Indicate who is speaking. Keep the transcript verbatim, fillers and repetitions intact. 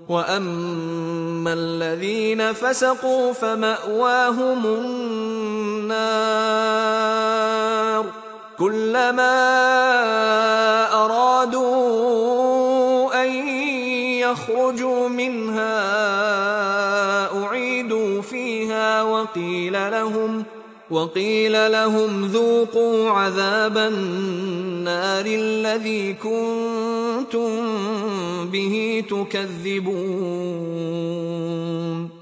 Speaker 1: وأما الذين فسقوا فمأواهم النار كلما أرادوا أن يخرجوا منها أعيدوا فيها وقيل لهم وقيل لهم ذوقوا عذاب النار الذي كنتم به تكذبون